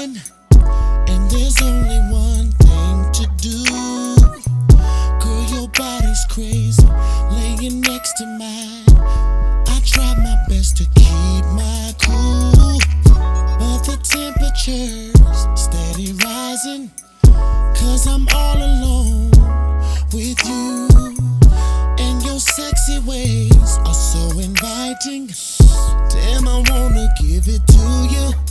mind, and there's only one thing to do. Girl, your body's crazy, laying next to mine. I try my best to keep my cool, but the temperature's steady rising, 'cause I'm all alone with you. And your sexy ways are so inviting. Damn, I wanna give it to you.